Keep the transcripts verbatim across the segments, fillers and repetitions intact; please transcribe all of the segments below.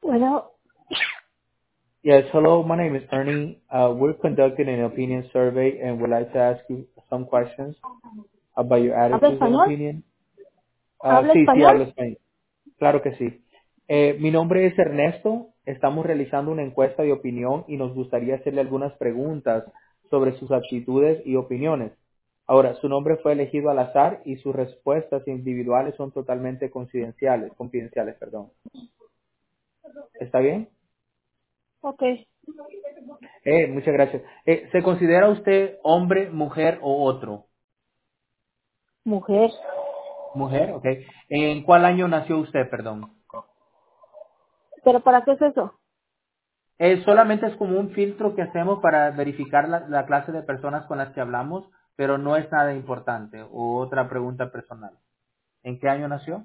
Bueno, Yes, hello, my name is Ernie. Uh, we're conducting an opinion survey and would like to ask you some questions about your ¿habla attitudes and español? opinion. Uh, ¿Habla sí, sí, español? hablo español. Claro que sí. Eh, mi nombre es Ernesto. Estamos realizando una encuesta de opinión y nos gustaría hacerle algunas preguntas sobre sus actitudes y opiniones. Ahora, su nombre fue elegido al azar y sus respuestas individuales son totalmente confidenciales, confidenciales, perdón. ¿Está bien? Ok. Eh, muchas gracias. Eh, ¿Se considera usted hombre, mujer o otro? Mujer. Mujer, ok. ¿En cuál año nació usted, perdón? ¿Pero para qué es eso? Eh, solamente es como un filtro que hacemos para verificar la, la clase de personas con las que hablamos, pero no es nada importante. O otra pregunta personal. ¿En qué año nació?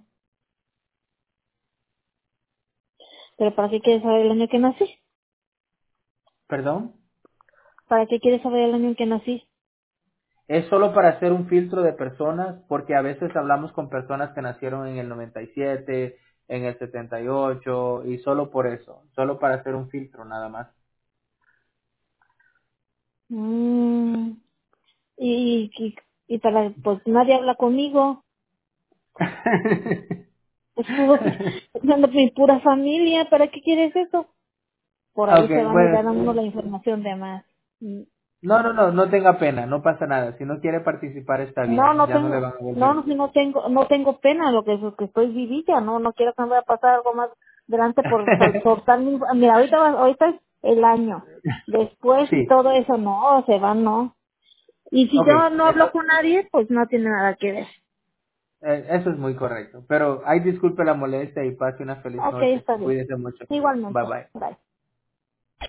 ¿Pero para qué quieres saber el año en que nací? Perdón. ¿Para qué quieres saber el año en que nací? Es solo para hacer un filtro de personas, porque a veces hablamos con personas que nacieron en el noventa y siete, en el setenta y ocho, y solo por eso, solo para hacer un filtro nada más. Mm, y, y, y para, pues nadie habla conmigo. Pues ando mi pura familia, ¿para qué quieres eso? Por ahí se Okay, van y bueno, dan a uno la información de más. Mm. no, no, no, no tenga pena, no pasa nada. Si no quiere participar está No, bien, no ya no le tengo, van a no, volver. no, si no tengo, no tengo pena lo que, lo que estoy vivita, no, no quiero que me vaya a pasar algo más delante por sol- soltar mi, mira, ahorita, va- ahorita es el año, después y Sí, todo eso, no, se va, no. Y si okay, yo no eh, hablo con nadie, pues no tiene nada que ver. eh, eso es muy correcto. Pero, ay, disculpe la molestia y pase una feliz Ok, noche. está bien. Cuídese mucho. Bye Igualmente, bye. bye.